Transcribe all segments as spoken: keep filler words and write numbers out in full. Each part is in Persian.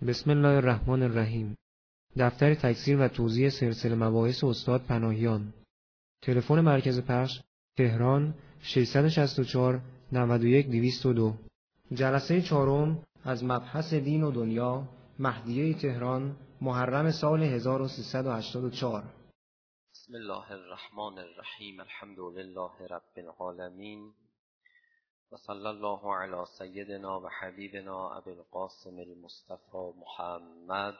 بسم الله الرحمن الرحیم. دفتر تکثیر و توزیع سلسله مباحث استاد پناهیان. تلفن مرکز پخش تهران ششصد و شصت و چهار نود و یک دویست و دو. جلسه چهارم از مبحث دین و دنیا، مهدیه تهران، محرم سال هزار و سیصد و هشتاد و چهار. بسم الله الرحمن الرحیم. الحمد لله رب العالمین و صلی الله علی سیدنا و حبیبنا ابی القاسم المصطفى محمد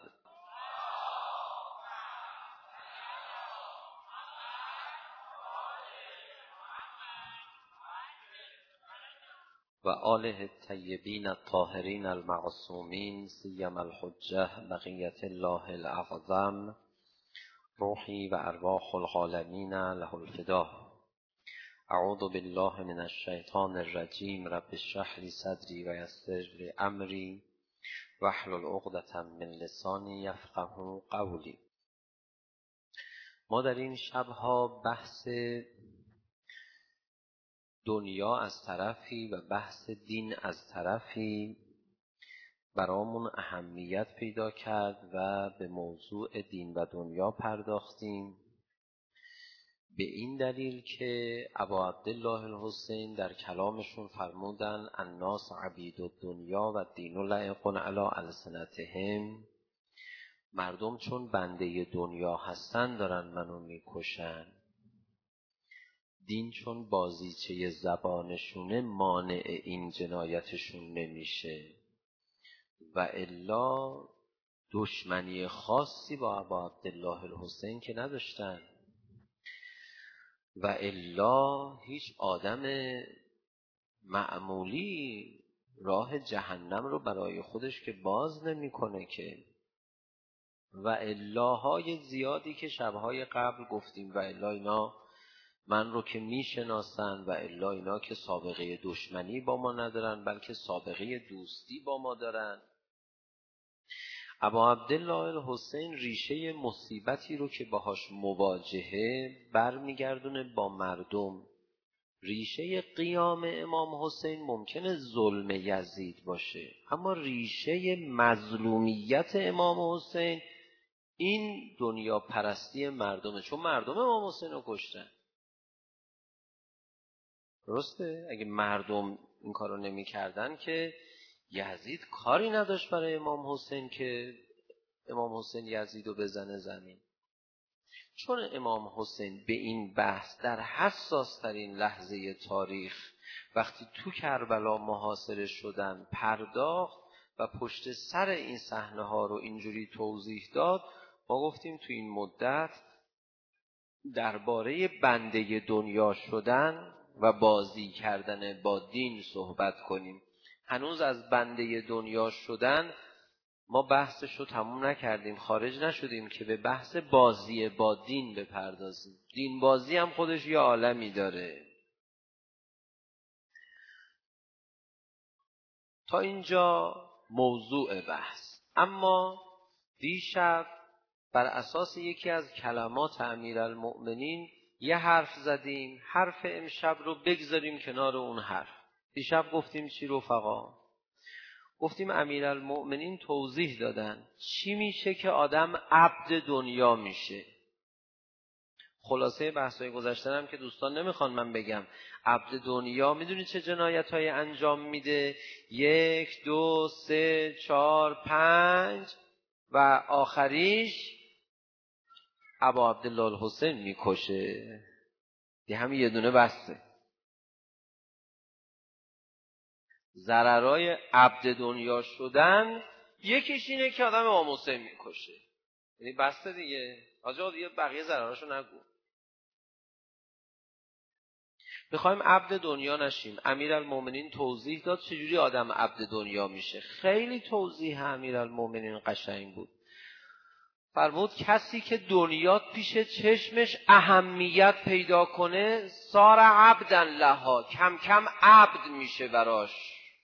و آله الطیبین الطاهرین المعصومین، سیما الحجه بقیة الله الاعظم، روحی و ارواح العالمین له الفدا. اعوذ بالله من الشیطان الرجیم. رب اشرح لی صدری و یسر لی امری واحلل عقدة من لسانی یفقهوا قولی. ما در این شبها بحث دنیا از طرفی و بحث دین از طرفی برامون اهمیت پیدا کرد و به موضوع دین و دنیا پرداختیم، به این دلیل که ابا عبدالله الحسین در کلامشون فرمودن الناس عبید الدنیا و دین لایق علی السنتهم. مردم چون بنده دنیا هستن دارن منو میکشن، دین چون بازیچه زبانشونه مانع این جنایتشون نمیشه و الا دشمنی خاصی با ابا عبدالله الحسین که نداشتن و الا هیچ آدم معمولی راه جهنم رو برای خودش که باز نمیکنه که. و الاهای زیادی که شبهای قبل گفتیم و الا اینا من رو که میشناسن و الا اینا که سابقه دشمنی با ما ندارن بلکه سابقه دوستی با ما دارن. ابا عبدالله الحسین ریشه مصیبتی رو که باهاش مواجهه برمیگردونه با مردم. ریشه قیام امام حسین ممکنه ظلم یزید باشه، اما ریشه مظلومیت امام حسین این دنیا پرستی مردمه، چون مردم امام حسین رو کشتن. درسته؟ اگه مردم این کارو نمی کردن که یزید کاری نداشت برای امام حسین که امام حسین یزید رو بزنه زمین. چون امام حسین به این بحث در حساس ترین لحظه تاریخ وقتی تو کربلا محاصره شدن پرداخت و پشت سر این صحنه ها رو اینجوری توضیح داد، ما گفتیم تو این مدت درباره بنده دنیا شدن و بازی کردن با دین صحبت کنیم. هنوز از بنده دنیا شدن ما بحثش رو تموم نکردیم، خارج نشدیم که به بحث بازی با دین بپردازیم. دین بازی هم خودش یه عالمی داره. تا اینجا موضوع بحث. اما دیشب بر اساس یکی از کلمات امیرالمؤمنین یه حرف زدیم، حرف امشب رو بگذاریم کنار اون حرف. دیشب گفتیم چی رفقا؟ گفتیم امیرالمؤمنین توضیح دادن چی میشه که آدم عبد دنیا میشه. خلاصه بحثای گذشته هم که دوستان نمیخوان من بگم. عبد دنیا میدونی چه جنایتایی انجام میده؟ یک دو سه چهار پنج و آخریش ابا عبدالله الحسین میکشه. دی همین یه دونه بسته. ضررای عبد دنیا شدن یکیش اینه که آدم امام حسین میکشه. یعنی بسته دیگه. آجا دیگه بقیه ضرراشو نگو. میخوایم عبد دنیا نشیم. امیرالمؤمنین توضیح داد چجوری آدم عبد دنیا میشه. خیلی توضیح امیرالمؤمنین قشنگ بود. فرمود کسی که دنیا پیش چشمش اهمیت پیدا کنه صار عبدن لها، کم کم عبد میشه براش.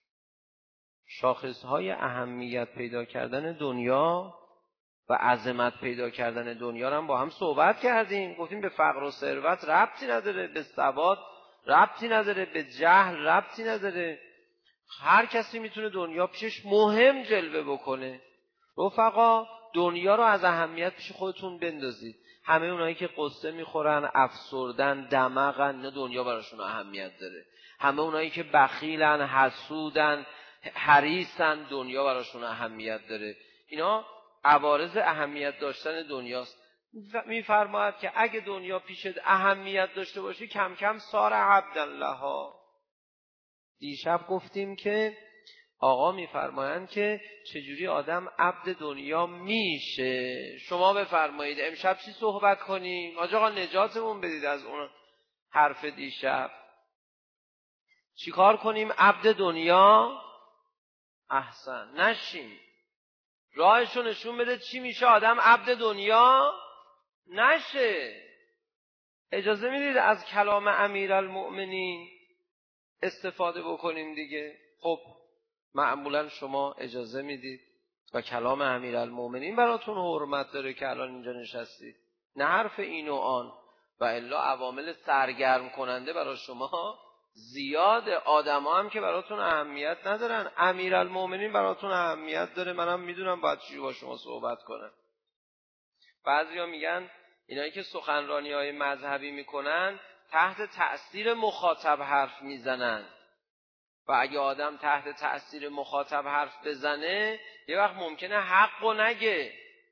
شاخصهای اهمیت پیدا کردن دنیا و عظمت پیدا کردن دنیا رو هم با هم صحبت کردیم. گفتیم به فقر و ثروت ربطی نداره، به سواد ربطی نداره، به جهل ربطی نداره. هر کسی میتونه دنیا پیشش مهم جلوه بکنه. رفقا دنیا رو از اهمیت پیش خودتون بندازید. همه اونایی که قصه میخورن، افسردن، دماغن، نه دنیا براشون اهمیت داره. همه اونایی که بخیلن، حسودن، حریصن، دنیا براشون اهمیت داره. اینا عوارض اهمیت داشتن دنیاست. میفرماید که اگه دنیا پیشت اهمیت داشته باشه کم کم سار عبدالله. دیشب گفتیم که آقا میفرمایند که چجوری آدم عبد دنیا میشه. شما بفرمایید امشب چی صحبت کنیم؟ آقا نجاتمون بدید از اون حرف دیشب. چی کار کنیم عبد دنیا احسن نشیم؟ راهشو نشون بده چی میشه آدم عبد دنیا نشه. اجازه میدید از کلام امیرالمؤمنین استفاده بکنیم دیگه؟ خب معمولا شما اجازه میدید و کلام امیرالمؤمنین براتون حرمت داره که الان اینجا نشستید، نه حرف این و آن. و الا عوامل سرگرم کننده برای شما زیاده. آدما هم که براتون اهمیت ندارن، امیرالمؤمنین براتون اهمیت داره. منم میدونم باید چی با شما صحبت کنم. بعضیا میگن اینایی که سخنرانی‌های مذهبی میکنن تحت تأثیر مخاطب حرف میزنن و اگه آدم تحت تأثیر مخاطب حرف بزنه یه وقت ممکنه حقو نگه.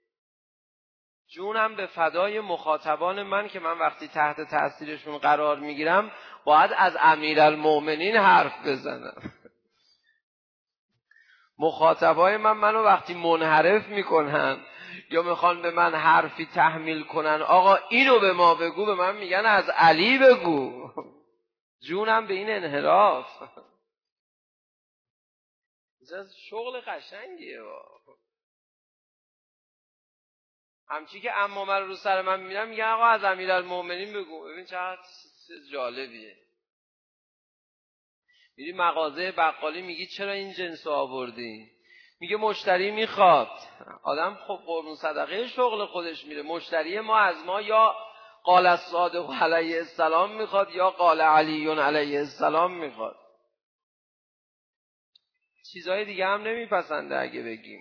جونم به فدای مخاطبان من که من وقتی تحت تأثیرشون قرار میگیرم باید از امیرالمؤمنین حرف بزنم. مخاطبای من منو وقتی منحرف میکنن یا میخوان به من حرفی تحمیل کنن آقا اینو به ما بگو، به من میگن از علی بگو. جونم به این انحراف. این شغل قشنگیه با. همچی که عمامه رو سر من میبینم میگن آقا از امیرالمؤمنین بگو. ببین چقدر جالبیه. میری مغازه بقالی میگی چرا این جنسو آوردی؟ میگه مشتری میخواد. آدم خب قربون صدقه شغل خودش میره. مشتری ما از ما یا قال الصادق علیه السلام میخواد یا قال علی علیه السلام میخواد. چیزهای دیگه هم نمیپسنده اگه بگیم.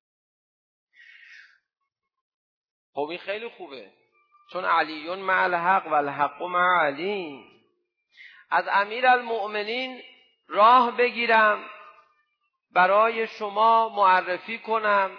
خب این خیلی خوبه چون علیون مع الحق و الحق مع علی. از امیرالمؤمنین راه بگیرم برای شما معرفی کنم.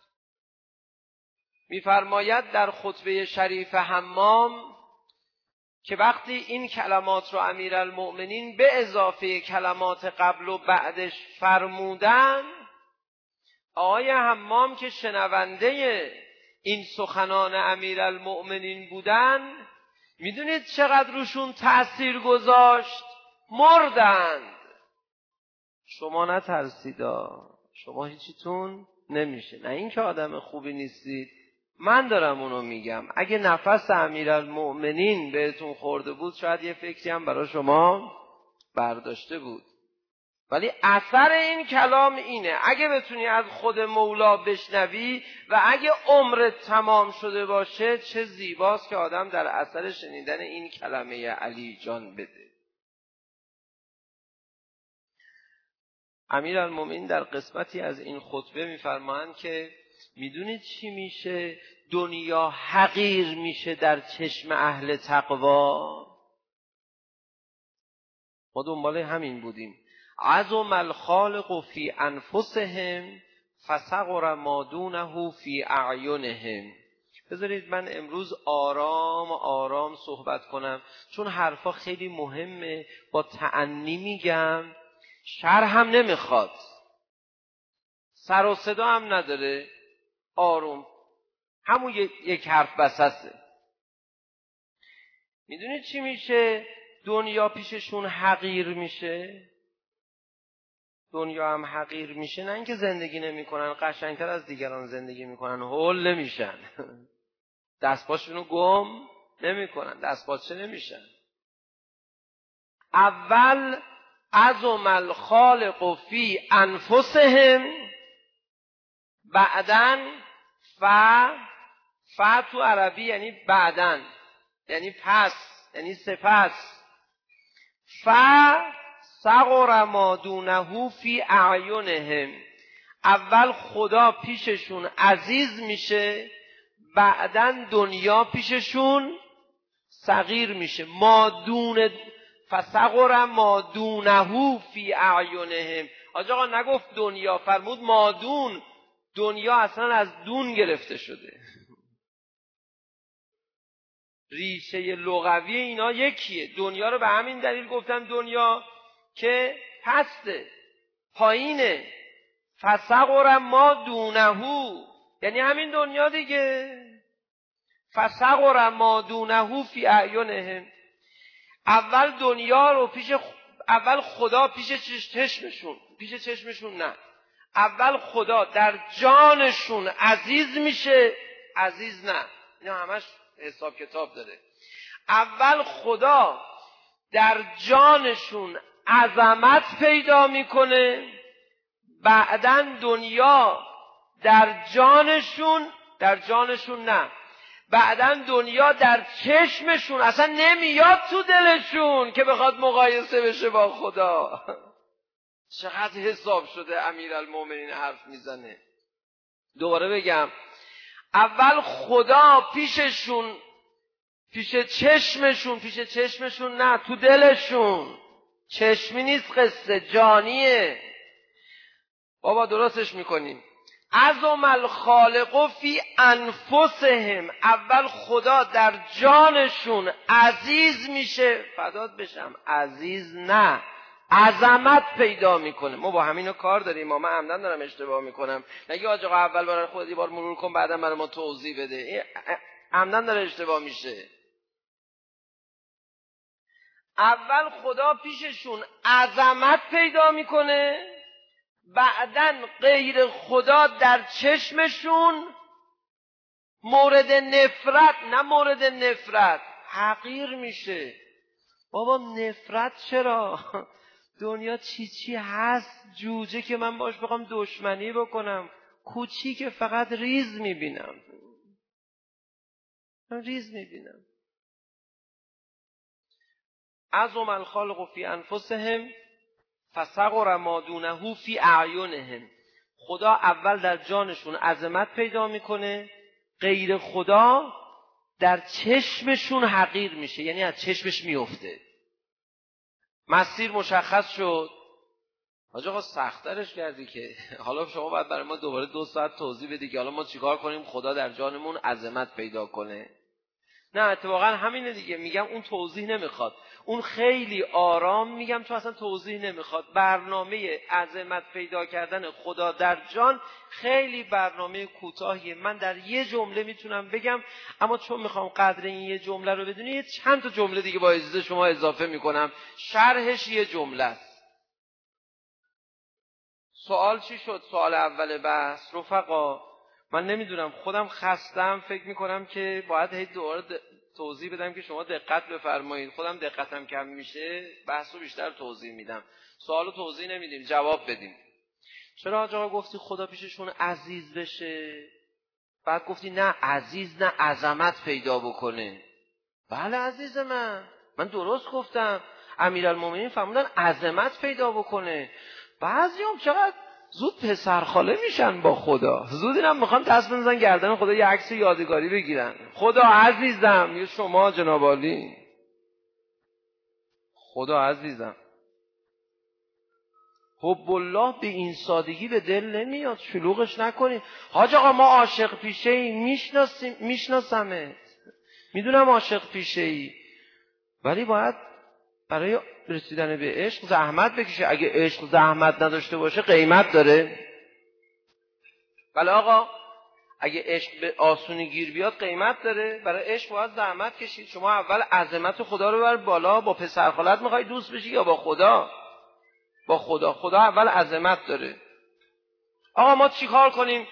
میفرماید در خطبه شریف حمام که وقتی این کلمات رو امیرالمؤمنین به اضافه کلمات قبل و بعدش فرمودن، آقای حمام که شنونده این سخنان امیرالمؤمنین بودن، میدونید چقدر روشون تأثیر گذاشت؟ مردند. شما نترسیدا، شما هیچیتون نمیشه. نه این که آدم خوبی نیستید، من دارم اونو میگم. اگه نفس امیرالمؤمنین بهتون خورده بود شاید یه فکری هم برای شما برداشته بود. ولی اثر این کلام اینه اگه بتونی از خود مولا بشنوی و اگه عمرت تمام شده باشه چه زیباست که آدم در اثر شنیدن این کلمه علی جان بده. امیرالمؤمنین در قسمتی از این خطبه میفرمایند که میدونید چی میشه؟ دنیا حقیر میشه در چشم اهل تقوا. ما دنبال همین بودیم. عظم الخالق فی انفسهم فصغر ما دونه فی اعینهم. بذارید من امروز آرام آرام صحبت کنم چون حرفا خیلی مهمه. با تأنی میگم، شرح هم نمیخواد، سر و صدا هم نداره، آروم، همون یک حرف بسسه. میدونید چی میشه؟ دنیا پیششون حقیر میشه. دنیا هم حقیر میشه، نه اینکه زندگی نمیکنن، قشنگتر از دیگران زندگی میکنن، هول نمیشن، دستپاشونو گم نمیکنن، دستپاچه نمیشن. اول عظم الخالق فی انفسهم، بعدن ف ف تو عربی یعنی بعدن، یعنی پس، یعنی سپس. ف صغر ما دونه فی اعینهم، اول خدا پیششون عزیز میشه، بعدن دنیا پیششون صغیر میشه. ما دون فصغر ما دونه فی اعینهم. حاج آقا نگفت دنیا، فرمود مادون. دنیا اصلا از دون گرفته شده. ریشه لغوی اینا یکیه. دنیا رو به همین دلیل گفتن دنیا که پسته، پایینه. فصغر ما دونه، یعنی همین دنیا دیگه. فصغر ما دونه فی اعینهم. اول دنیا رو پیش خ... اول خدا پیش چشمشون، پیش چشمشون نه، اول خدا در جانشون عزیز میشه. عزیز نه، اینا همش حساب کتاب داره. اول خدا در جانشون عظمت پیدا میکنه، بعدن دنیا در جانشون، در جانشون نه، بعدن دنیا در چشمشون اصلا نمیاد تو دلشون که بخواد مقایسه بشه با خدا. چقدر حساب شده امیرالمومنین حرف میزنه. دوباره بگم، اول خدا پیششون، پیش چشمشون، پیش چشمشون نه، تو دلشون. چشمی نیست، قصه جانیه. بابا درستش میکنیم. عظم الخالق فی انفسهم. اول خدا در جانشون عزیز میشه. فدات بشم، عزیز نه، عظمت پیدا میکنه. ما با همینو کار داریم. ما من عمدن دارم اشتباه میکنم. نگی آقا اول برای خودت یه بار مرور کن بعدا برای ما توضیح بده. عمدن داره اشتباه میشه. اول خدا پیششون عظمت پیدا میکنه، بعدن غیر خدا در چشمشون مورد نفرت، نه مورد نفرت، حقیر میشه. بابا نفرت چرا؟ دنیا چی چی هست جوجه که من باش بخوام دشمنی بکنم؟ کوچیک فقط ریز میبینم، من ریز میبینم. عظم الخالق فی انفسهم فصغر ما دونه فی اعینهم. خدا اول در جانشون عظمت پیدا میکنه، غیر خدا در چشمشون حقیر میشه، یعنی از چشمش میفته. مسیر مشخص شد. حاج آقا سخت‌ترش کردی که حالا شما باید برای ما دوباره دو ساعت توضیح بدی که حالا ما چیکار کنیم خدا در جانمون عظمت پیدا کنه. نه اتفاقا همینه دیگه. میگم اون توضیح نمیخواد، اون خیلی آرام میگم تو اصلا توضیح نمیخواد. برنامه عظمت پیدا کردن خدا در جان خیلی برنامه کوتاهیه. من در یه جمله میتونم بگم، اما چون میخوام قدر این یه جمله رو بدونی یه چند تا جمله دیگه با اجازه شما اضافه میکنم. شرحش یه جمله است. سوال چی شد؟ سوال اول بحث رفقا، من نمیدونم، خودم خستم، فکر میکنم که باید هی دوباره توضیح بدم که شما دقت بفرمایید. خودم دقتم کم میشه، بحثو بیشتر توضیح میدم. سوالو توضیح نمیدیم، جواب بدیم. چرا آقا گفتی خدا پیششون عزیز بشه؟ بعد گفتی نه عزیز نه، عظمت پیدا بکنه. بله عزیز من، من درست گفتم. امیرالمومنین فرمودن عظمت پیدا بکنه. بعضیام چقدر زود پسرخاله میشن با خدا، زود اینم میخوان دست بزنن گردن خدا یه عکس یادگاری بگیرن. خدا عزیزم، یا شما جناب عالی، خدا عزیزم. حب الله به این سادگی به دل نمیاد، شلوغش نکنید. حاج آقا ما عاشق پیشه ای، میشناسیم، میشناسمت، میدونم عاشق پیشه ای، ولی باید برای رسیدن به عشق زحمت بکشه. اگه عشق زحمت نداشته باشه قیمت داره؟ بله آقا، اگه عشق به آسونی گیر بیاد قیمت داره. برای عشق باید زحمت کشید. شما اول عظمت خدا رو بر بالا. با پسر خالت میخوای دوست بشی یا با خدا؟ با خدا. خدا اول عظمت داره. آقا ما چیکار کنیم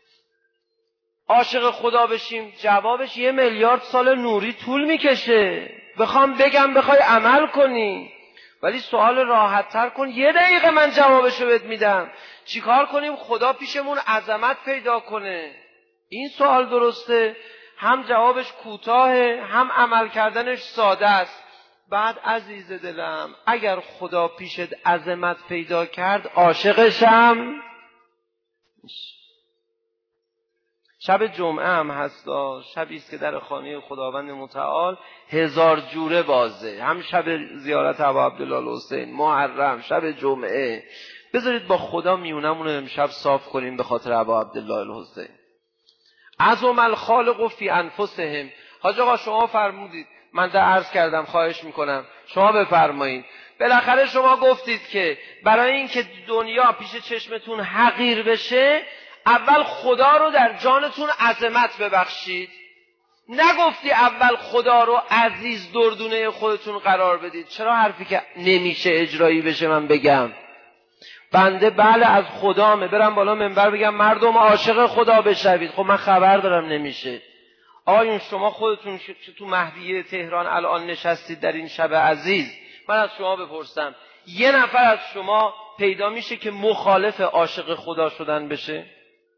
عاشق خدا بشیم؟ جوابش یه میلیارد سال نوری طول میکشه. بخوام بگم بخوای عمل کنی، ولی سوال راحت تر کن، یه دقیقه من جوابشو بهت میدم. چیکار کنیم خدا پیشمون عظمت پیدا کنه؟ این سوال درسته، هم جوابش کوتاهه، هم عمل کردنش ساده است. بعد عزیز دلم، اگر خدا پیشت عظمت پیدا کرد عاشقشم شب جمعه هم هستا، شبی است که در خانه خداوند متعال هزار جوره بازه. هم شب زیارت ابا عبدالله الحسین، محرم، شب جمعه. بذارید با خدا میونمون رو امشب صاف کنیم به خاطر ابا عبدالله الحسین. عظم الخالق فی انفسهم. حاج آقا شما فرمودید، من در عرض کردم، خواهش میکنم شما بفرمایید. بالاخره شما گفتید که برای اینکه دنیا پیش چشمتون حقیر بشه، اول خدا رو در جانتون عظمت ببخشید. نگفتی اول خدا رو عزیز دردونه خودتون قرار بدید. چرا حرفی که نمیشه اجرایی بشه من بگم؟ بنده بله از خدامه، برم بالا منبر بگم مردم عاشق خدا بشوید. خب من خبر دارم نمیشه. آقایون شما خودتون تو مهدیه تهران الان نشستید در این شب عزیز، من از شما بپرسم یه نفر از شما پیدا میشه که مخالف عاشق خدا شدن بشه؟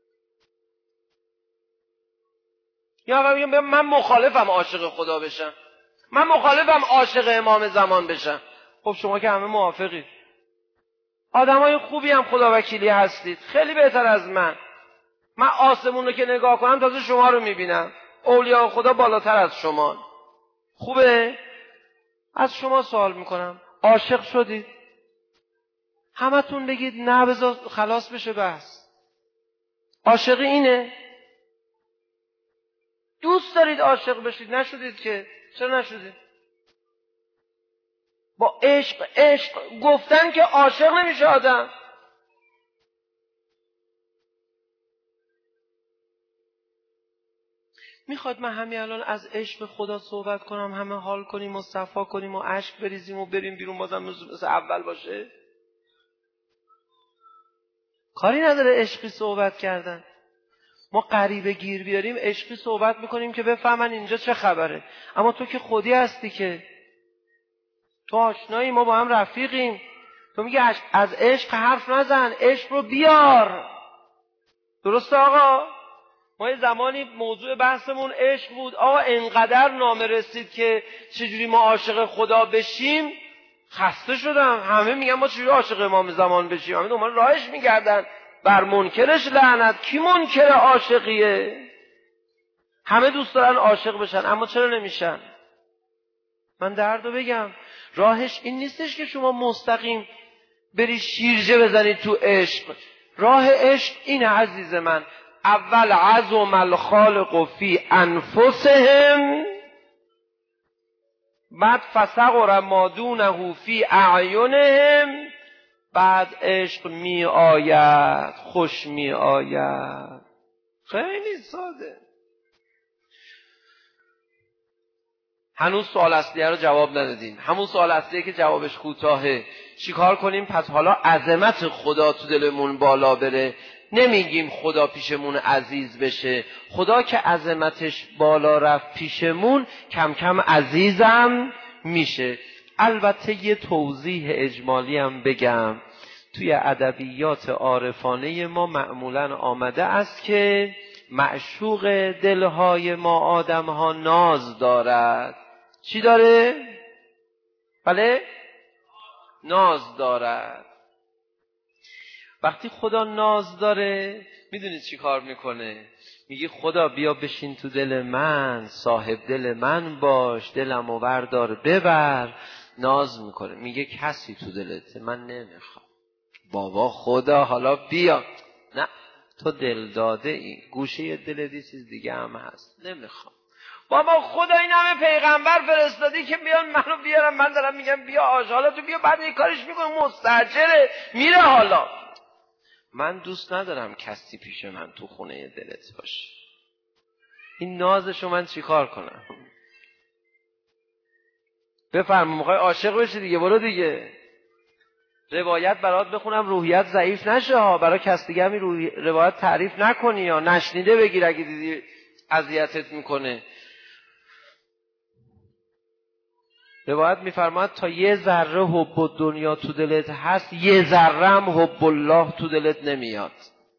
یا آقا میگم من مخالفم عاشق خدا بشم، من مخالفم عاشق امام زمان بشم. خب شما که همه موافقید، آدمای خوبی هم خدا وکیلی هستید، خیلی بهتر از من. من آسمون رو که نگاه کنم تازه شما رو میبینم، اولیاء خدا بالاتر از شما. خوبه؟ از شما سوال میکنم، عاشق شدید؟ همتون بگید نه، بذار خلاص بشه بحث. عاشقی اینه؟ دوست دارید عاشق بشید؟ نشدید که. چرا نشدید؟ با عشق عشق گفتن که عاشق نمیشه آدم. میخواد من همین الان از عشق خدا صحبت کنم، همه حال کنیم و صفا کنیم و اشک بریزیم و بریم بیرون بازم مثل اول باشه؟ کاری نداره عشقی صحبت کردن. ما غریبه گیر بیاریم عشقی صحبت میکنیم که بفهمن اینجا چه خبره. اما تو که خودی هستی، که تو آشنایی، ما با هم رفیقیم. تو میگه از عشق حرف نزن، عشق رو بیار. درسته آقا؟ ما یه زمانی موضوع بحثمون عشق بود. آقا انقدر نامه رسید که چجوری ما عاشق خدا بشیم، خسته شدم. همه میگن ما چجوری عاشق امام زمان بشیم، همه دنبال راهش میگردن. بر منکرش لعنت. کی منکر عاشقیه؟ همه دوست دارن عاشق بشن، اما چرا نمیشن؟ من دردو بگم، راهش این نیستش که شما مستقیم بری شیرجه بزنید تو عشق. راه عشق اینه عزیز من، اول عظم الخالق فی انفسهم، بعد فصغر ما دونه فی اعینهم، بعد عشق می آید، خوش می آید. خیلی ساده. هنوز سوال اصلیه رو جواب ندادیم. همون سوال اصلیه که جوابش کوتاهه. چی کار کنیم؟ پس حالا عظمت خدا تو دلمون بالا بره. نمیگیم خدا پیشمون عزیز بشه. خدا که عظمتش بالا رفت پیشمون، کم کم عزیزم میشه. البته یه توضیح اجمالی هم بگم. توی ادبیات عارفانه ما معمولاً آمده است که معشوق دلهای ما آدمها ناز دارد. چی داره؟ بله؟ ناز دارد. وقتی خدا ناز داره، میدونید چی کار میکنه؟ میگه خدا بیا بشین تو دل من، صاحب دل من باش، دلمو بردار ببر. ناز میکنه، میگه کسی تو دلته، من نمیخوام. بابا خدا حالا بیا. نه، تو دل داده ای، گوشه دل دی چیز دیگه هم هست، نمیخوام. بابا خدا این همه پیغمبر فرستادی که بیان منو بیارم، من دارم میگم بیا آش، حالا تو بیا، بعد این کارش میکنه، مستعجله میره. حالا من دوست ندارم کسی پیش من تو خونه دلت باشه. این نازشو من چی کار کنم؟ بفرما میخوای عاشق بشی دیگه، برو دیگه. روایت برات بخونم روحیت ضعیف نشه ها، برای کس دیگه همی روی... روایت تعریف نکنی یا نشنیده بگیر اگه دیدی اذیتت میکنه. روایت میفرماد تا یه ذره حب دنیا تو دلت هست، یه ذره هم حب الله تو دلت نمیاد.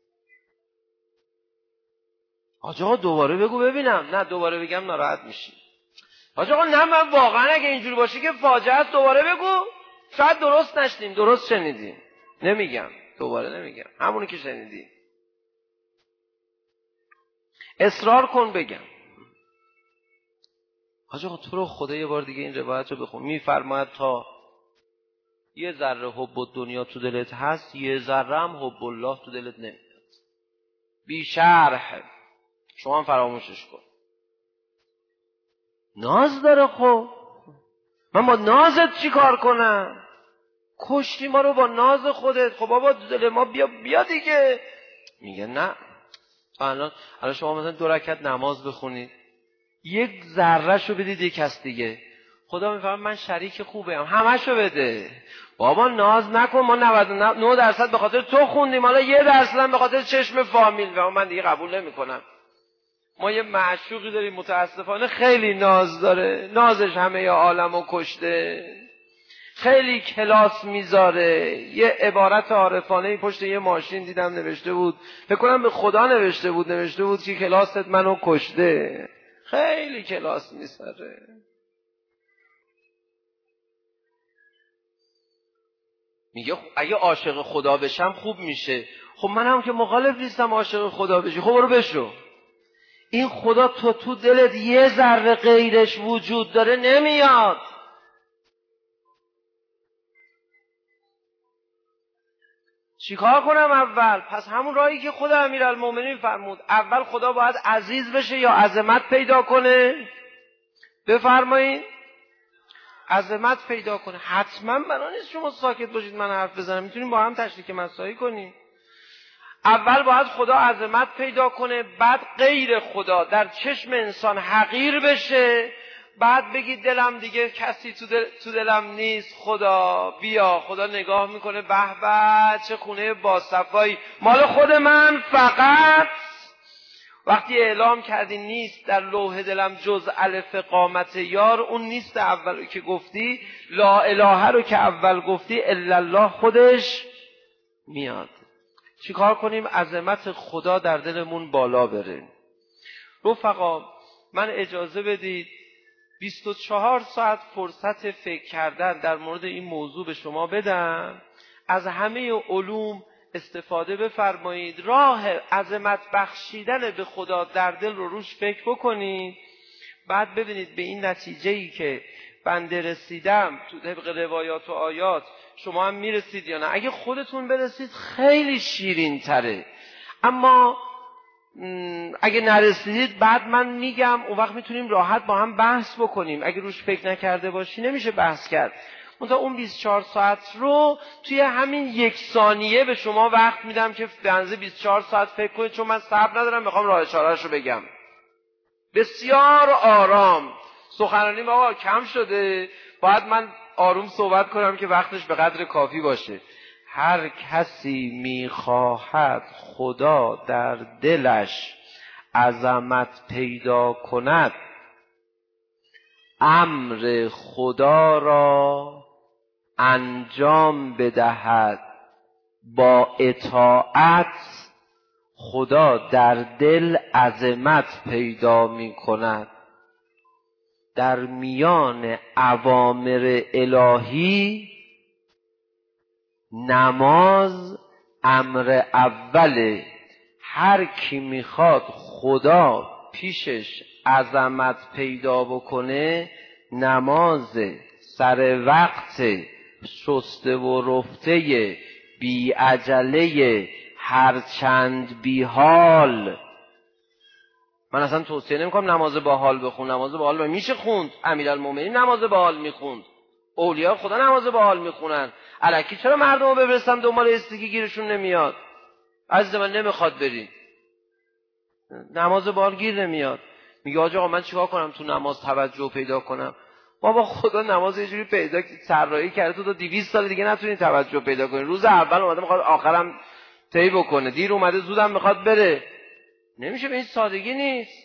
حاج آقا دوباره بگو ببینم. نه دوباره بگم ناراحت میشی. حاج آقا نه، من واقعا اگه اینجوری باشه که فاجعه است. دوباره بگو. شاید درست نشنیم، درست شنیدیم. نمیگم، دوباره نمیگم، همونی که شنیدی. اصرار کن بگم. حاج آقا تو رو خدا یه بار دیگه این روایت رو بخون. میفرماید تا یه ذره حب دنیا تو دلت هست، یه ذره هم حب الله تو دلت نمیاد. بی شرح. شما هم فراموشش کن. ناز داره. خب من با نازت چی کار کنم؟ کشتی ما رو با ناز خودت. خب بابا دل ما بیا بیا دیگه. میگه نه. الان الان شما مثلا دو رکعت نماز بخونید، یک ذره شو بدید یک کس دیگه، خدا میفهمه من شریک خوبه هم، همه شو بده. بابا ناز نکن. ما نود و نه درصد به خاطر تو خوندیم، حالا یه درصد هم به خاطر چشم فامیل و من دیگه قبول نمی کنم. ما یه معشوقی داریم متاسفانه خیلی ناز داره، نازش همه ی عالمو کشته، خیلی کلاس میذاره. یه عبارت عارفانه پشت یه ماشین دیدم نوشته بود، فکر کنم به خدا نوشته بود، نوشته بود که کلاست منو کشته. خیلی کلاس میذاره. میگه اگه عاشق خدا بشم خوب میشه. خب منم که مخالف نیستم عاشق خدا بشی، خب برو بشو. این خدا تو تو دلت یه ذره غیرش وجود داره نمیاد. چیکار کنم اول؟ پس همون راهی که خدا امیرالمومنین فرمود، اول خدا باید عزیز بشه یا عظمت پیدا کنه؟ بفرمایید. عظمت پیدا کنه. حتما بنا نیست شما ساکت باشید من حرف بزنم، میتونیم با هم تشریک مسائل کنیم. اول باید خدا عظمت پیدا کنه، بعد غیر خدا در چشم انسان حقیر بشه، بعد بگید دلم دیگه کسی تو, دل، تو دلم نیست، خدا بیا. خدا نگاه میکنه به به چه خونه باصفایی مال خود من. فقط وقتی اعلام کردی نیست در لوح دلم جز الف قامت یار، اون نیست اول که گفتی، لا اله رو که اول گفتی الا الله خودش میاد. چی کار کنیم؟ عظمت خدا در دلمون بالا بره. رفقا من اجازه بدید بیست و چهار ساعت فرصت فکر کردن در مورد این موضوع به شما بدم. از همه علوم استفاده بفرمایید. راه عظمت بخشیدن به خدا در دل رو روش فکر بکنید. بعد ببینید به این نتیجه‌ای که بنده رسیدم تو طبق روایات و آیات شما هم میرسید یا نه. اگه خودتون برسید خیلی شیرین تره، اما اگه نرسیدید بعد من میگم، اون وقت میتونیم راحت با هم بحث بکنیم. اگه روش فکر نکرده باشی نمیشه بحث کرد. منتها اون بیست و چهار ساعت رو توی همین یک ثانیه به شما وقت میدم که بنزه بیست و چهار ساعت فکر کنید، چون من صبر ندارم میخوام راه چاره‌اش رو بگم. بسیار آرام. سخنرانی بابا کم شده، باید من آروم صحبت کنم که وقتش به قدر کافی باشه. هر کسی میخواهد خدا در دلش عظمت پیدا کند، امر خدا را انجام بدهد با اطاعت، خدا در دل عظمت پیدا می کند. در میان اوامر الهی نماز امر اوله. هر کی میخواد خدا پیشش عظمت پیدا بکنه، نماز سر وقت، شسته و رفته، بی عجله، هرچند بی حال. من اصلا توصیه نمیکنم نماز با حال بخون. نماز با حال میشه خوند. امیرالمومنین نماز با حال میخوند، اولیاء خدا نماز با حال میخونن. الکی چرا مردم رو ببرستم دنبال استیکی گیرشون نمیاد؟ عزیز من نمیخواد بری نماز با حال گیر نمیاد. میگه آقا من چیکار کنم تو نماز توجه پیدا کنم؟ بابا خدا نماز یه جوری پیدا سرایی کرده تو تا دویست سال دیگه نتونی توجه پیدا کنی. روز اول اومده میخواد آخرم طی بکنه، دیر اومده زودم میخواد بره. نمیشه، به این سادگی نیست.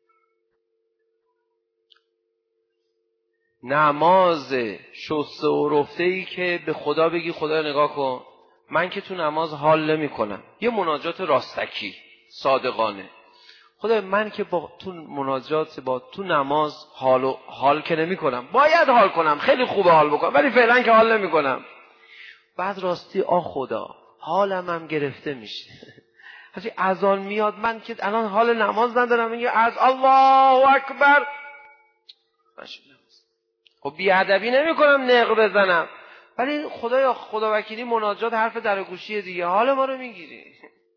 نماز شسته و رفته ای که به خدا بگی خدا نگاه کن، من که تو نماز حال نمی کنم. یه مناجات راستکی صادقانه، خدا من که با تو مناجات با تو نماز حال و حال که نمی کنم، باید حال کنم، خیلی خوبه حال بکنم، ولی فعلا که حال نمی کنم. بعد راستی آ خدا حالم هم گرفته میشه. حاجی اذان میاد، من که الان حال نماز ندارم، میگه از الله اکبر. خب بی‌ادبی نمی‌کنم نق بزنم، ولی خدایا خدا وکیلی مناجات حرف در گوشی دیگه، حال ما رو میگیری.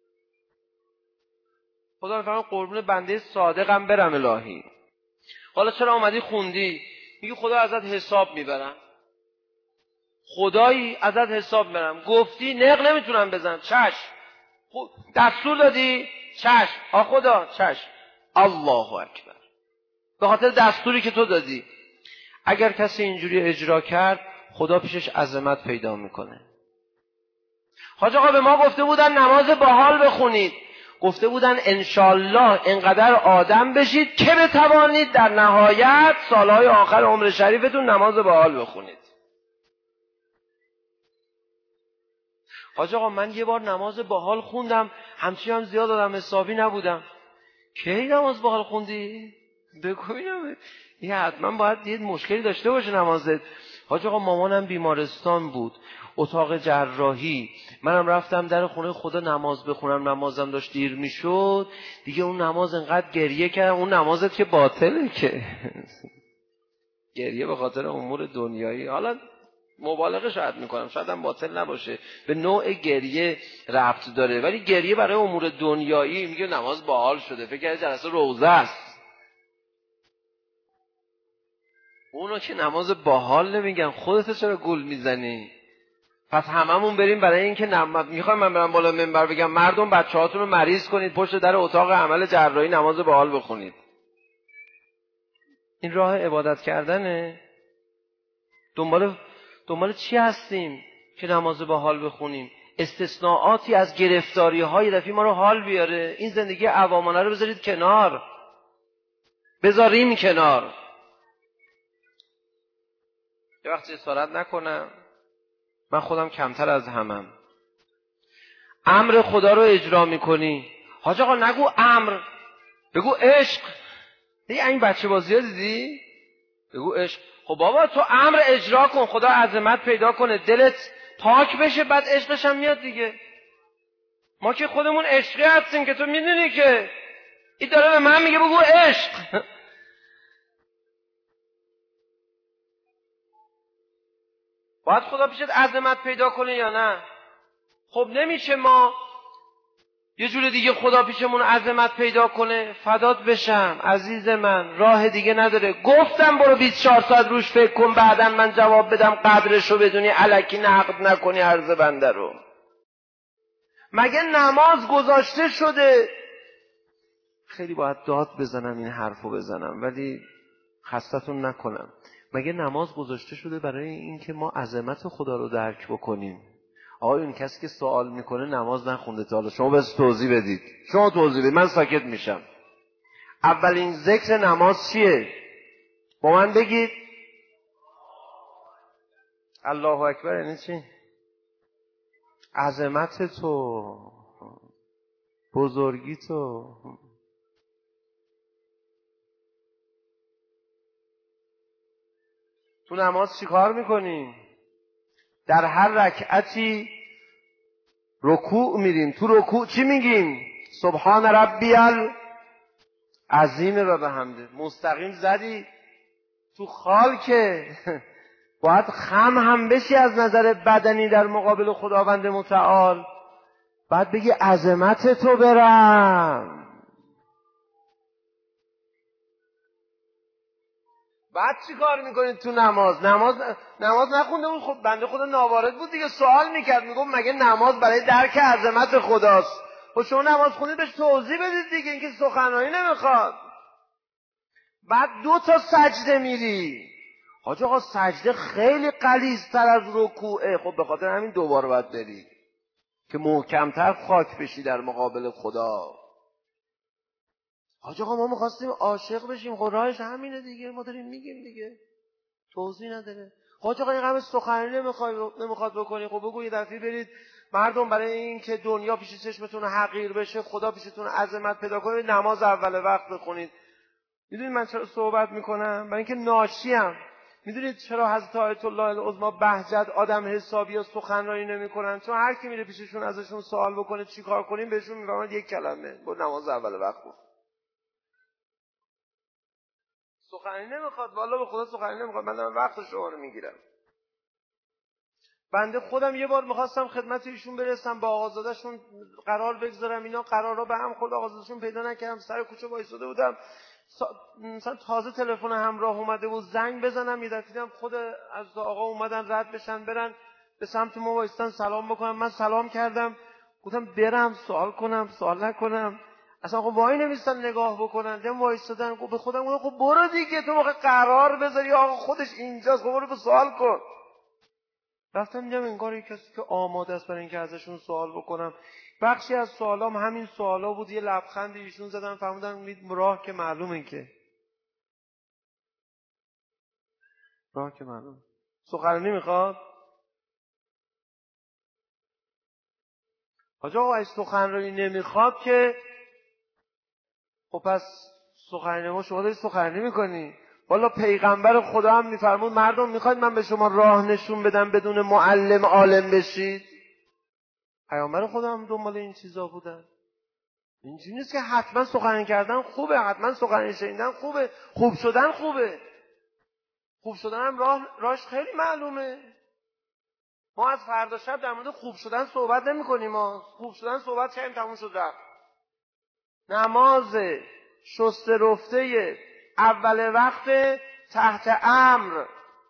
خدا میفرماید قربون بنده صادقم برم الهی. حالا چرا اومدی خوندی؟ میگه خدا ازت حساب میبرم. خدایی ازت حساب میبرم. گفتی نق نمیتونم بزنم، چشم. دستور دادی، چشم. آ خدا، چشم. الله اکبر. به خاطر دستوری که تو دادی. اگر کسی اینجوری اجرا کرد، خدا پیشش عظمت پیدا میکنه. حاج آقا به ما گفته بودن نماز باحال بخونید، گفته بودن انشالله انقدر آدم بشید که بتوانید در نهایت سالهای آخر عمر شریفتون نماز باحال بخونید. حاج آقا من یه بار نماز باحال خوندم، همچین هم زیاد آدم حسابی نبودم. کی نماز باحال خوندی؟ بگو ببینم. این حتما باید یه مشکلی داشته باشه نمازت. حاج آقا مامانم بیمارستان بود، اتاق جراحی، منم رفتم در خونه خدا نماز بخونم، نمازم داشت دیر میشد دیگه. اون نماز انقدر گریه کردم. اون نمازت که باطله که گریه به خاطر امور دنیایی، حالا مبالغه شاید میکنم، شاید هم باطل نباشه، به نوع گریه ربط داره، ولی گریه برای امور دنیایی میگه نماز باحال شده، فکر کنید جلسه روزه است. اونو که نماز باحال نمیگن، خودت چرا گول میزنی؟ پس هممون بریم برای این که نماز میخوام من برم بالا منبر بگم مردم بچه‌هاتون رو مریض کنید پشت در اتاق عمل جراحی نماز باحال بخونید. این راه عبادت کردنه؟ دنبال دنبال چی هستیم که نماز باحال بخونیم؟ استثناءاتی از گرفتاری‌های دفعی ما رو حال بیاره. این زندگی عوامانه رو بذارید کنار، بذاریم کنار. یه وقتی جسارت نکنم، من خودم کمتر از همم. امر خدا رو اجرا میکنی. حاج آقا نگو امر، بگو عشق. دیگه این بچه بازی ها دیدی؟ بگو عشق. خب بابا تو امر اجرا کن، خدا عظمت پیدا کنه، دلت پاک بشه، بعد عشقش هم میاد دیگه. ما که خودمون عشقی هستیم که تو میدونی که این داره به من میگه بگو عشق. باید خدا پیشت عظمت پیدا کنه یا نه؟ خب نمیشه ما یه جور دیگه خدا پیشمون عظمت پیدا کنه؟ فدات بشم عزیز من، راه دیگه نداره. گفتم برو بیست و چهار ساعت روش فکر کن، بعداً من جواب بدم، قدرشو بدونی، الکی نقد نکنی عرض بنده رو. مگه نماز گذاشته شده؟ خیلی باید داد بزنم این حرفو بزنم، ولی خستتون نکنم. مگه نماز گذاشته شده برای این که ما عظمت خدا رو درک بکنیم؟ آقای اون کسی که سوال میکنه نماز نخونده تا حالا، شما بس توضیح بدید. شما توضیح بدید، من ساکت میشم. اولین ذکر نماز چیه؟ با من بگید. الله اکبر یعنی چی؟ عظمت تو، بزرگی تو. تو نماز چی کار میکنیم؟ در هر رکعتی رکوع میریم. تو رکوع چی میگیم؟ سبحان ربی العظیم و بحمده. مستقیم زدی تو خال که باید خم هم بشی از نظر بدنی در مقابل خداوند متعال، بعد بگی عظمت تو برم. بعد چی کار میکنید تو نماز؟ نماز نماز نخونده بود، خب بنده خدا ناوارد بود دیگه، سوال میکرد، میگم مگه نماز برای درک عظمت خداست؟ خب شما نماز خونید بهش توضیح بدید دیگه، اینکه سخنرانی نمیخواد. بعد دو تا سجده میری. حاج آقا سجده خیلی غلیظ‌تر از رکوعه. خب به خاطر همین دوبار باید بری که محکمتر خاک بشی در مقابل خدا. حاج آقا ما می‌خواستیم عاشق بشیم، خب راهش همینه دیگه، ما داریم میگیم دیگه، توضیح نداره. حاج آقا این همه سخنرانی نمیخوای نمیخواد بکنی، خب بگو یه دفعه برید مردم برای این که دنیا پیش چشمتون حقیر بشه، خدا پیشتون عظمت پیدا کنه، نماز اول وقت بخونید. میدونید من چرا صحبت میکنم؟ برای اینکه ناشیم. میدونید چرا حضرت آیت الله العظمی بهجت آدم حسابی یا سخنرانی نمیکنن؟ چون هر کی میره پیششون ازشون سوال بکنه چی کار کنیم بهشون میفرمایند یک کلمه، با نماز اول وقت بود. سخنرانی نمیخواد، والله به خدا سخنرانی نمیخواد، من دارم وقت شما رو میگیرم. بنده خودم یه بار میخواستم خدمت ایشون برسم، با آقازادهشون قرار بگذارم، اینا قرارا به هم خود، آقازادهشون پیدا نکردم، سر کوچه وایساده بودم، مثلا تازه تلفن همراه اومده بود، زنگ بزنم، یه دفعه دیدم خود از آقا اومدن رد بشن برن به سمت ما وایستن سلام بکنم. من سلام کردم، گفتم برم سوال کنم سوال نکنم، اصلا آقا وای نمیستن نگاه بکنن، دیدم وایستادن. به خودم گفتم خب برو دیگه، تو موقع قرار بذاری آقا خودش اینجاست، خب برو به سوال کن. رفتم دیدم انگار یک کسی که آماده است برای اینکه ازشون سوال بکنم. بخشی از سوالام همین سوالا بود، یه لبخند ایشون زدن، فهمیدن راه که معلومه، که راه که معلومه. سخنرانی میخواد حاج آقا، اگه سخنرانی نمیخواد که خب پس سخنرانی ما شما داری سخنرانی میکنی. والا پیغمبر خدا هم میفرمود مردم میخواید من به شما راه نشون بدم بدون معلم عالم بشید؟ پیغمبر خدا هم دنبال این چیزا بودن. اینجوری نیست که حتما سخنرانی کردن خوبه، حتما سخنرانی شنیدن خوبه، خوب شدن خوبه. خوب شدن هم راه راهش خیلی معلومه. ما از فردا شب در مورد خوب شدن صحبت نمی کنیم. ما خوب شدن صحبت کردیم تموم شد رفت. نماز شسته رفته اول وقت تحت امر.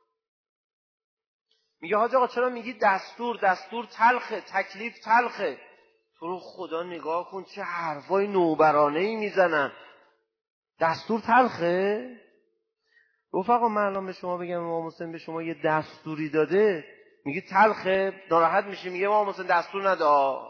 میگه حاج آقا چرا میگی دستور؟ دستور تلخه، تکلیف تلخه. تو رو خدا نگاه کن چه حرفای نوبرانه‌ای میزنن. دستور تلخه؟ رفقا من الان به شما بگم امام حسین به شما یه دستوری داده، میگی تلخه، ناراحت میشی، میگه امام حسین دستور نده.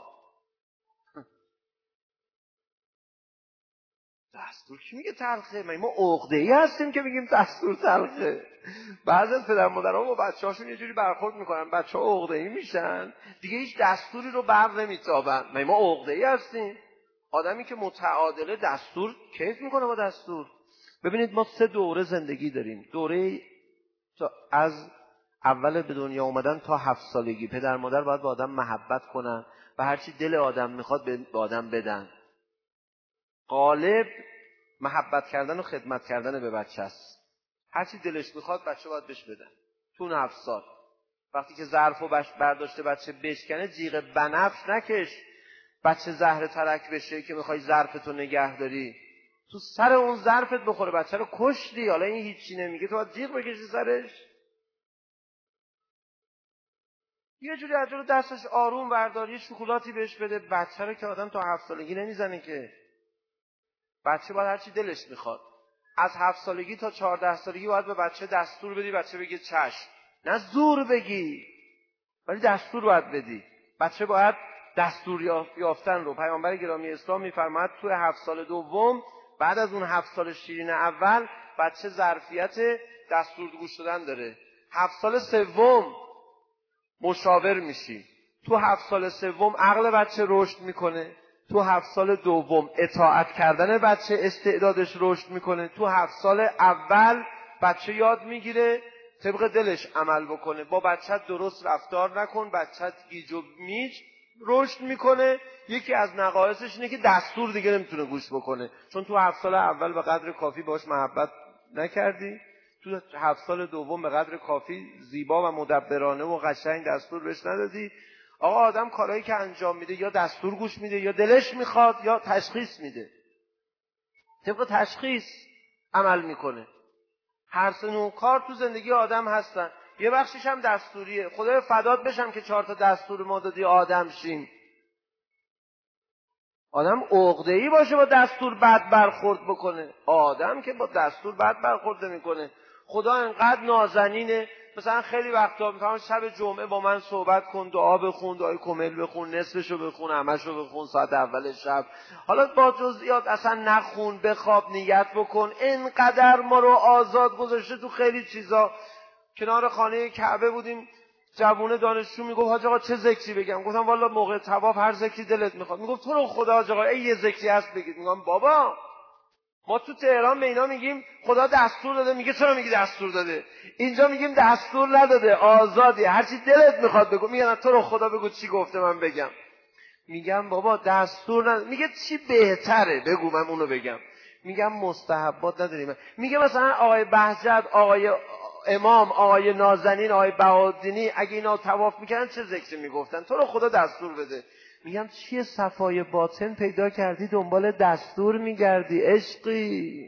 دستور کی میگه تلخه؟ ما عقده‌ای هستیم که میگیم دستور تلخه. بعضی از پدر مادرها با بچه‌هاشون یه جوری برخورد میکنن، بچه‌ها عقده‌ای میشن دیگه، هیچ دستوری رو بر نمیتابن. ما عقده‌ای هستیم. آدمی که متعادله دستور کیف میکنه با دستور. ببینید ما سه دوره زندگی داریم. دوره از اول به دنیا اومدن تا هفت سالگی. پدر مادر باید با آدم محبت کنن و هرچی دل آدم میخواد به آدم بدن. غالب محبت کردن و خدمت کردن به بچه است. هرچی دلش میخواد بچه باید بهش بدن. تو هفت سال وقتی که ظرفو برداشته بچه بشکنه، جیغ بنفش نکش بچه زهر ترک بشه که میخوای ظرفتو نگه داری. تو سر اون ظرفت بخوره، بچه رو کشتی. حالا این هیچی نمیگه، تو باید جیغ بکشی سرش. یه جوری از جلو دستش آروم بردار، یه شکلاتی بهش بده. بچه رو که آدم تا هفت سالگی نمیزنه که. بچه باید هرچی دلش میخواد. از هفت سالگی تا چهارده سالگی باید به بچه دستور بدی، بچه بگه چشم. نه زور بگی، ولی دستور باید بدی. بچه باید دستور یافتن رو، پیامبر گرامی اسلام میفرماید تو هفت سال دوم بعد از اون هفت سال شیرین اول بچه ظرفیت دستور گوش دادن داره. هفت سال سوم مشاور میشی. تو هفت سال سوم عقل بچه رشد میکنه. تو هفت سال دوم اطاعت کردن بچه استعدادش رشد میکنه. تو هفت سال اول بچه یاد میگیره طبق دلش عمل بکنه. با بچه درست رفتار نکن، بچه گیج و میج رشد میکنه. یکی از نقایصش اینه که دستور دیگه نمیتونه گوش بکنه، چون تو هفت سال اول به قدر کافی باش محبت نکردی. تو هفت سال دوم به قدر کافی زیبا و مدبرانه و قشنگ دستور بهش ندادی. آقا آدم کارهایی که انجام میده یا دستور گوش میده یا دلش میخواد یا تشخیص میده. طبق تشخیص عمل میکنه. هر سه نوع کار تو زندگی آدم هستن. یه بخشش هم دستوریه. خدای فدات بشم که چهار تا دستور ما دادی آدم شیم. آدم عقده‌ای باشه با دستور بد برخورد بکنه. آدم که با دستور بد برخورد نمیکنه. خدا انقدر نازنینه. مثلا خیلی وقتا میفهمم شب جمعه با من صحبت کن، دعا بخون، دعای کامل بخون، نصفشو بخون، همشو بخون ساعت اول شب. حالا با جزئیات اصلا نخون، بخواب، نیت بکن. اینقدر ما رو آزاد گذاشته تو خیلی چیزا. کنار خانه کعبه بودیم، جوونه دانشجو میگفت حاج آقا چه ذکری بگم؟ گفتم والا موقع طواف هر ذکری دلت میخواد. میگفت تو رو خدا حاج آقا ای یه ذکری هست بگید. میگم بابا ما تو تهران به اینا میگیم خدا دستور داده، میگه چرا میگی دستور داده؟ اینجا میگیم دستور نداده، آزادی، هر چی دلت میخواد بگو. میگن تو رو خدا بگو چی گفته من بگم. میگم بابا دستور نداده. میگه چی بهتره بگو من اونو بگم. میگم مستحبات نداریم. میگه مثلا آقای بهجت، آقای امام، آقای نازنین، آقای بهادینی اگه اینا طواف میکردن چه ذکری میگفتن؟ تو رو خدا دستور بده. میگم چیه صفای باطن پیدا کردی دنبال دستور میگردی عشقی؟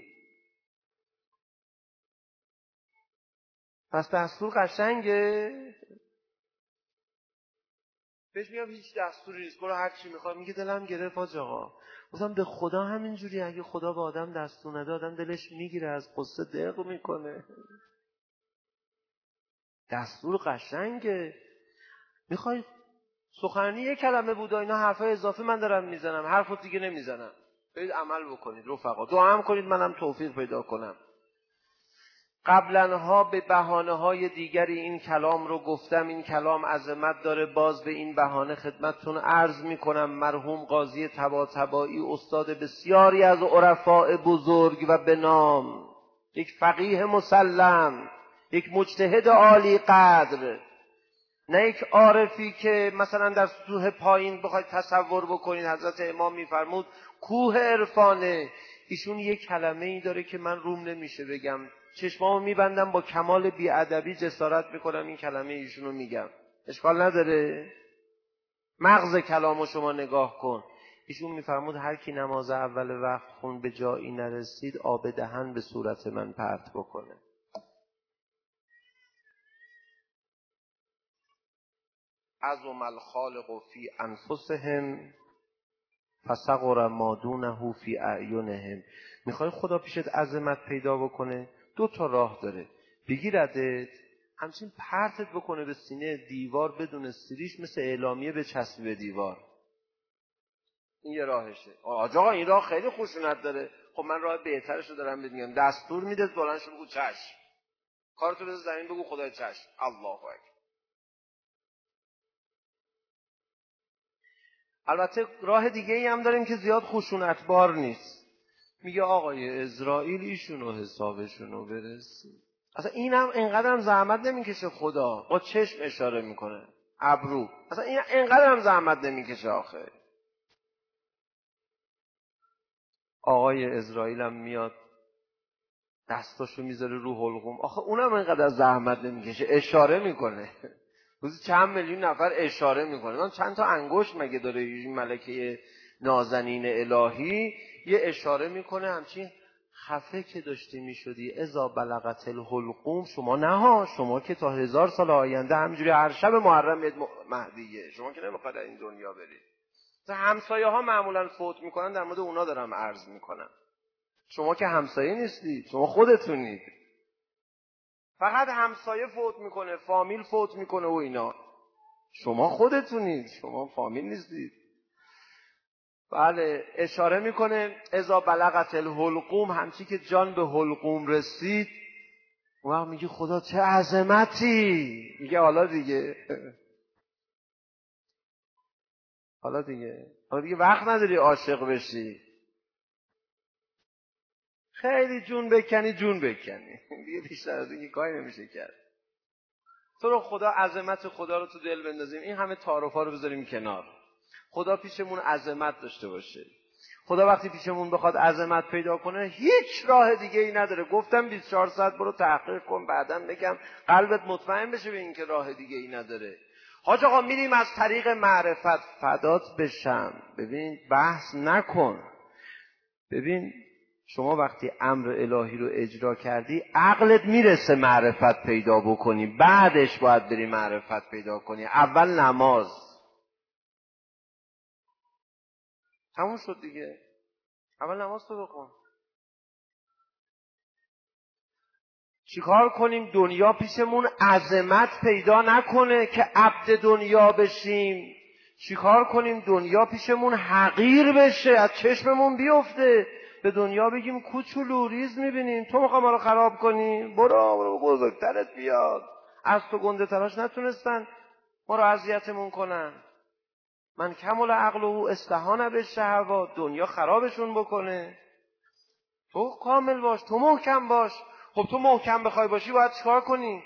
پس دستور قشنگه؟ بهش میگم هیچ دستوری نیست، برو هر چی میخوای. میگه دلم گرفت حاج آقا. گفتم به خدا همینجوری، اگه خدا به آدم دستور نده آدم دلش میگیره، از قصه دق میکنه. دستور قشنگه. میخوای سخنرانی یک کلمه بود، اینا حرفای اضافه من دارم میزنم، حرف دیگه نمیزنم. برید عمل بکنید رفقا، دعا هم کنید منم توفیق پیدا کنم. قبلا ها به بهانه های دیگری این کلام رو گفتم، این کلام عظمت داره. باز به این بهانه خدمتتون عرض میکنم مرحوم قاضی طباطبایی استاد بسیاری از عرفاء بزرگ و به نام، یک فقیه مسلم، یک مجتهد عالی قدر، نه یک عارفی که مثلا در سطوح پایین بخواید تصور بکنید. حضرت امام میفرمود کوه عرفانه. ایشون یک کلمه ای داره که من روم نمیشه بگم، چشمامو میبندم با کمال بیادبی جسارت میکنم این کلمه ایشونو میگم، اشکال نداره. مغز کلامو شما نگاه کن. ایشون میفرمود هر کی نماز اول وقت خون به جایی نرسید آب دهن به صورت من پرت بکنه. عظم الخالق فی انفسهم فصغر ما دونه فی اعینهم. میخوای خدا پیشت عظمت پیدا بکنه؟ دو تا راه داره. بگیردت همچین پرتت بکنه به سینه دیوار بدون سریش، مثل اعلامیه به چسبی به دیوار. این یه راهشه. آقا این راه خیلی خشونت داره. خب من راه بهترش رو دارم میگم. دستور میده بلند شو بگو چشم، کارتو بذار زمین بگو خدای چشم، الله اکبر. البته راه دیگه ای هم داریم که زیاد خشونتبار نیست. میگه آقای اسرائیل ایشونو حسابشونو برسی. اصلا اینم اینقدر هم زحمت نمیکشه خدا، با چشم اشاره میکنه، ابرو. اصلا این اینقدر هم زحمت نمیکشه آخه. آقای اسرائیل هم میاد دستاشو میذاره رو حلقوم، آخه اونم اینقدر زحمت نمیکشه، اشاره میکنه. روزی چند میلیون نفر اشاره میکنه. من چند تا انگشت مگه داره این ملکه نازنین الهی؟ یه اشاره میکنه همچین خفه که داشتی میشدی اذا بلغت الحلقوم. شما نه ها، شما که تا هزار سال آینده همینجوری هر شب محرم مهدیه، شما که نمیخواد این دنیا برید. همسایه ها معمولا فوت میکنن، در مورد اونا دارم عرض میکنم. شما که همسایه نیستید، شما خودتونید. فقط همسایه فوت میکنه، فامیل فوت میکنه و اینا. شما خودتونید، شما فامیل نیستید. بله، اشاره میکنه اذا بلغت الحلقوم، همچی که جان به حلقوم رسید. اون وقت میگه خدا چه عظمتی. میگه حالا دیگه حالا دیگه حالا دیگه وقت نداری عاشق بشی، خیلی جون بکنی جون بکنی دیگه، بیشتر از این کاری نمیشه کرد. تو رو خدا عظمت خدا رو تو دل بندازیم، این همه تعارفا رو بذاریم کنار. خدا پیشمون عظمت داشته باشه. خدا وقتی پیشمون بخواد عظمت پیدا کنه هیچ راه دیگه ای نداره. گفتم بیست و چهار ساعت برو تحقیق کن، بعداً بگم قلبت مطمئن بشه به این که راه دیگه ای نداره. حاج آقا میریم از طریق معرفت. فدات بشم. ببین بحث نکن. ببین شما وقتی امر الهی رو اجرا کردی عقلت میرسه معرفت پیدا بکنی، بعدش باید بری معرفت پیدا کنی. اول نماز. تموم شد دیگه. اول نماز تو بخون. چیکار کنیم دنیا پیشمون عظمت پیدا نکنه که عبد دنیا بشیم؟ چیکار کنیم دنیا پیشمون حقیر بشه، از چشممون بیفته، به دنیا بگیم کوچولو ریز میبینیم، تو میخوای ما رو خراب کنی؟ برو برو بزرگترت بیاد. از تو گنده تراش نتونستن ما رو اذیتمون کنن. من کمال عقل و استهانه به شهوات، دنیا خرابشون بکنه. تو کامل باش، تو محکم باش. خب تو محکم بخوای باشی باید چیکار کنی؟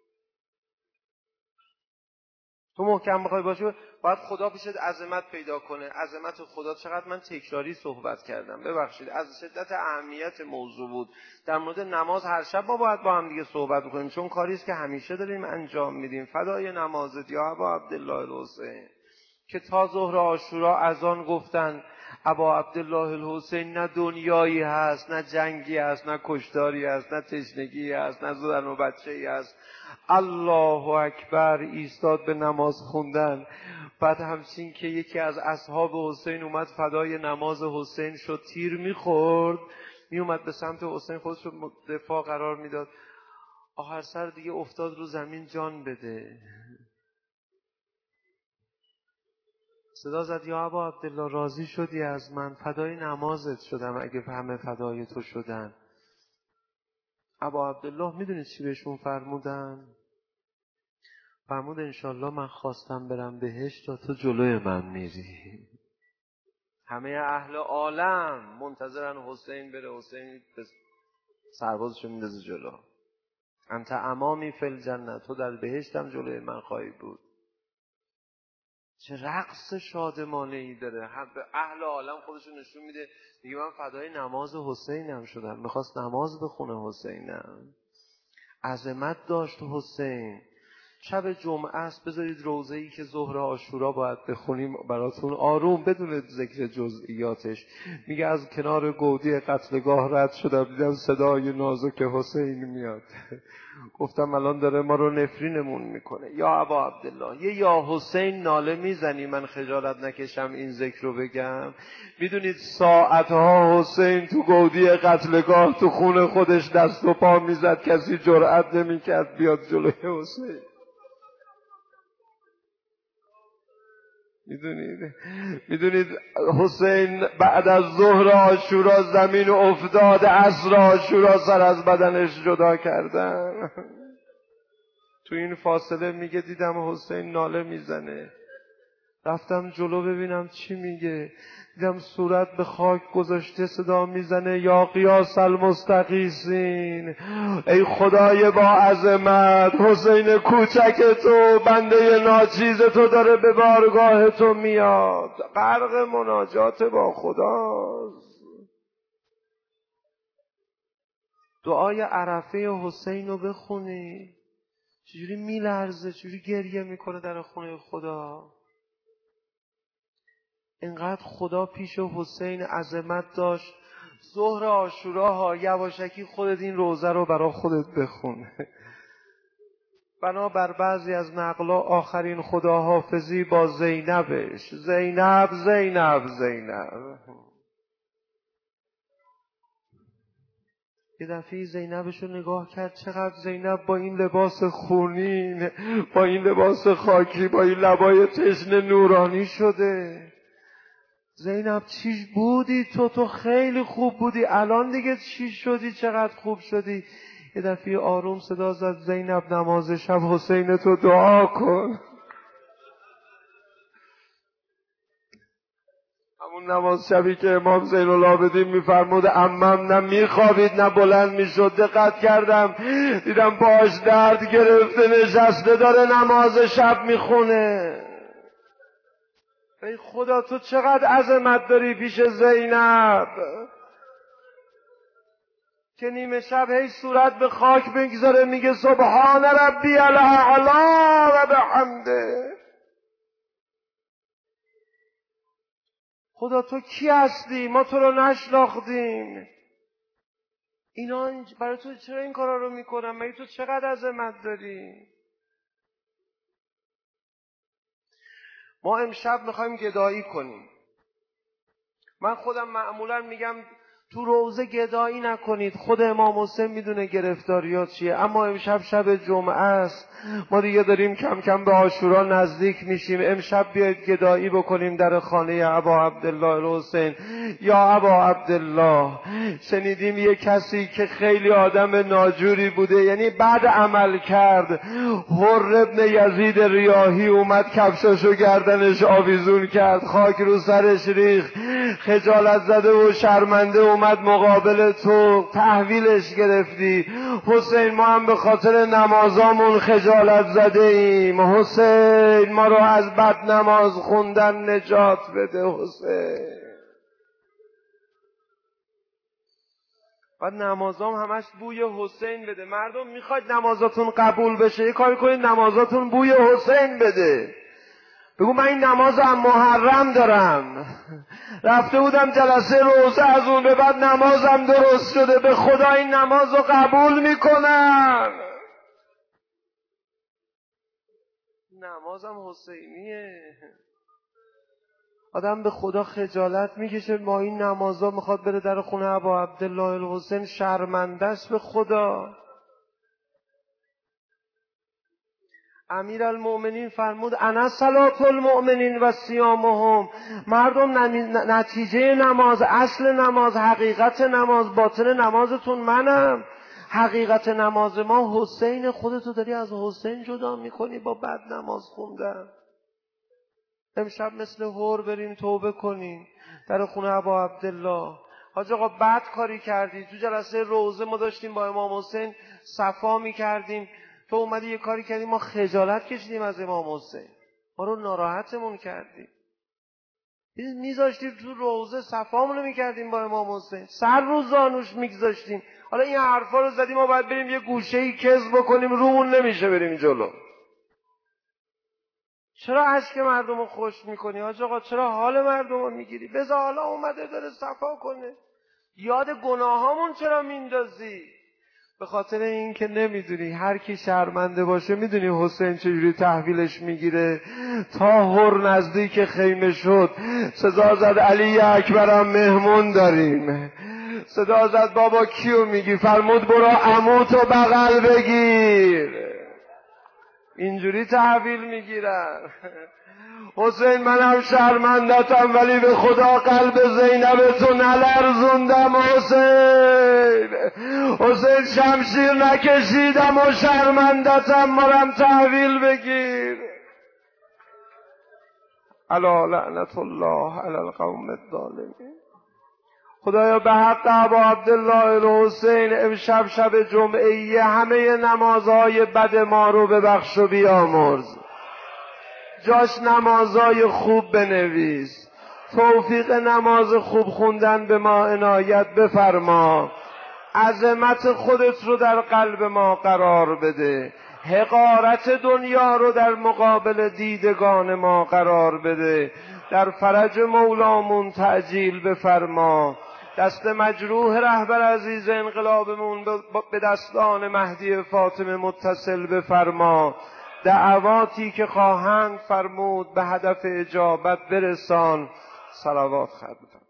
تو محکم بخوای باشی باید خدا پیشت عظمت پیدا کنه. عظمت خدا چقدر من تکراری صحبت کردم، ببخشید، از شدت اهمیت موضوع بود. در مورد نماز هر شب ما باید با هم دیگه صحبت کنیم، چون کاری است که همیشه داریم انجام میدیم. فدای نمازت یا ابا عبدالله الحسین، که تا ظهر عاشورا اذان گفتن ابا عبدالله الحسین نه دنیایی هست، نه جنگی هست، نه کشتاری هست، نه تشنگی هست، نه زدن و بچه‌ای هست. الله اکبر، ایستاد به نماز خوندن. بعد همچین که یکی از اصحاب حسین اومد فدای نماز حسین شد، تیر میخورد، میومد به سمت حسین، خودش رو دفاع قرار میداد، آخر سر دیگه افتاد رو زمین جان بده. صدا زد یا ابا عبدالله راضی شدی از من؟ فدای نمازت شدم اگه همه فدای تو شدن. ابا عبدالله میدونید چی بهشون فرمودن؟ فرمود انشالله من خواستم برم بهشت تا تو جلوی من میری. همه اهل عالم منتظرن حسین بره، حسین سربازشو میندازه جلو. انت امامی فی الجنه، تو در بهشتم جلوی من خواهی بود. چه رقص شادمانه ای داره، هم به اهل عالم خودشو نشون میده. میگه من فدای نماز حسینم شدم. میخواست نماز بخونه حسینم، عظمت داشت حسین. شب جمعه است، بذارید روزه‌ای که ظهر عاشورا باید بخونیم براتون آروم بدون ذکر جزئیاتش. میگه از کنار گودی قتلگاه رد شدم، دیدم صدای نازک حسین میاد. گفتم الان داره ما رو نفرینمون میکنه. یا ابا عبدالله، یه یا حسین ناله میزنی من خجالت نکشم این ذکر رو بگم؟ میدونید ساعتها حسین تو گودی قتلگاه تو خون خودش دست و پا میزد، کسی جرئت نمیکرد بیاد جلوی حسین. میدونید میدونید حسین بعد از ظهر عاشورا زمین افتاد، عصر عاشورا سر از بدنش جدا کردن. تو این فاصله میگه دیدم حسین ناله میزنه، رفتم جلو ببینم چی میگه. دیدم صورت به خاک گذاشته صدا میزنه یا قیاس المستقیسین، ای خدای با عظمت، حسین کوچک تو، بنده ناچیز تو داره به بارگاه تو میاد، غرق مناجات با خداست. دعای عرفه حسین رو بخونی، چجوری میلرزه، چجوری گریه میکنه در خونه خدا. اینقدر خدا پیش حسین عظمت داشت. ظهر عاشوراها یواشکی خودت این روزه رو برا خودت بخون. بنابر بعضی از نقلا آخرین خداحافظی با زینبش، زینب زینب زینب. یه دفعه زینبش رو نگاه کرد، چقدر زینب با این لباس خونین، با این لباس خاکی، با این لبای تشنه نورانی شده. زینب چی بودی تو؟ تو خیلی خوب بودی، الان دیگه چی شدی؟ چقدر خوب شدی؟ یه دفعه آروم صدا زد زینب نماز شب حسین تو دعا کن. همون نماز شبی که امام زین العابدین میفرمود عمم نه میخوابید نه بلند میشد. دقت کردم دیدم پاش درد گرفته نشسته داره نماز شب میخونه. ای خدا تو چقدر عظمت داری پیش زینب که نیمه شب هی صورت به خاک بگذاره میگه سبحان ربی الاعلی و بحمده. خدا تو کی هستی؟ ما تو رو نشناختیم. اینا برای تو چرا این کارا رو میکنن؟ مگه تو چقدر عظمت داری؟ ما امشب میخوایم گدایی کنیم. من خودم معمولا میگم تو روزه گدایی نکنید، خود امام حسین میدونه گرفتاریات چیه. اما امشب شب جمعه است، ما دیگه داریم کم کم به عاشورا نزدیک میشیم. امشب بیاید گدایی بکنیم در خانه ابا عبدالله الحسین. یا ابا عبدالله، شنیدیم یه کسی که خیلی آدم ناجوری بوده، یعنی بعد عمل کرد، حر ابن یزید ریاحی اومد کفشاشو گردنش آویزون کرد، خاک رو سرش ریخت، خجالت زده و شرمنده اومد مقابل تو، تحویلش گرفتی. حسین ما هم به خاطر نمازامون خجالت زده ایم. حسین ما رو از بد نماز خوندن نجات بده. حسین بعد نمازام همش بوی حسین بده. مردم میخواید نمازاتون قبول بشه، یه کاری کنید نمازاتون بوی حسین بده. بگو من این نماز هم محرم دارم، رفته بودم جلسه روزه، از اون به بعد نمازم درست شده، به خدا این نماز رو قبول میکنم. نمازم حسینیه. آدم به خدا خجالت میکشه. ما این نمازا میخواد بره در خونه ابا عبدالله الحسین، شرمنده است به خدا. امیرالمؤمنین فرمود انا صلاة المؤمنین و صیامهم. مردم نتیجه نماز، اصل نماز، حقیقت نماز، باطن نمازتون منم. حقیقت نماز ما حسین. خودتو داری از حسین جدا میکنی با بد نماز خوندن. امشب مثل هور بریم توبه کنیم در خونه ابا عبدالله. حاج آقا بد کاری کردی. تو جلسه روزه ما داشتیم با امام حسین صفا میکردیم، تو اومدی یه کاری کردی، ما خجالت کشیدیم از امام حسین، ما رو ناراحتمون کردی. میذاشتیم تو روزه صفامونو میکردیم با امام حسین، سر رو زانوش میگذاشتیم. حالا این حرفا رو زدیم ما باید بریم یه گوشه‌ای کذب بکنیم، رومون نمیشه بریم جلو. چرا اشک مردم رو خوش میکنی حاج آقا؟ چرا حال مردم رو میگیری؟ بذار حالا اومده داره صفا کنه، یاد گناهامون چرا میندازی؟ به خاطر این که نمیدونی هر کی شرمنده باشه، میدونی حسین چجوری تحویلش میگیره؟ تا هر نزدیک خیمه شد صدا زد علی اکبرم مهمون داریم. صدا زد بابا کیو میگی؟ فرمود برو عموتو بغل بگیر. اینجوری تحویل میگیرن. حسین منم شرمندتم ولی به خدا قلب زینب تو نلرزوندم. حسین حسین شمشیر نکشیدم و شرمندتم، مرم تحویل بگیر. الا لعنت الله علی القوم الظالمین. خدایا به حق ابا عبدالله الحسین امشب شب جمعه همه نمازهای بد ما رو ببخش و بیامرز، جاش نمازهای خوب بنویس، توفیق نماز خوب خوندن به ما عنایت بفرما، عظمت خودت رو در قلب ما قرار بده، حقارت دنیا رو در مقابل دیدگان ما قرار بده، در فرج مولامون تعجیل بفرما، دست مجروح رهبر عزیز انقلابمون به دستان مهدی فاطمه متصل بفرما، دعواتی که خواهند فرمود به هدف اجابت برسان. صلوات خدمت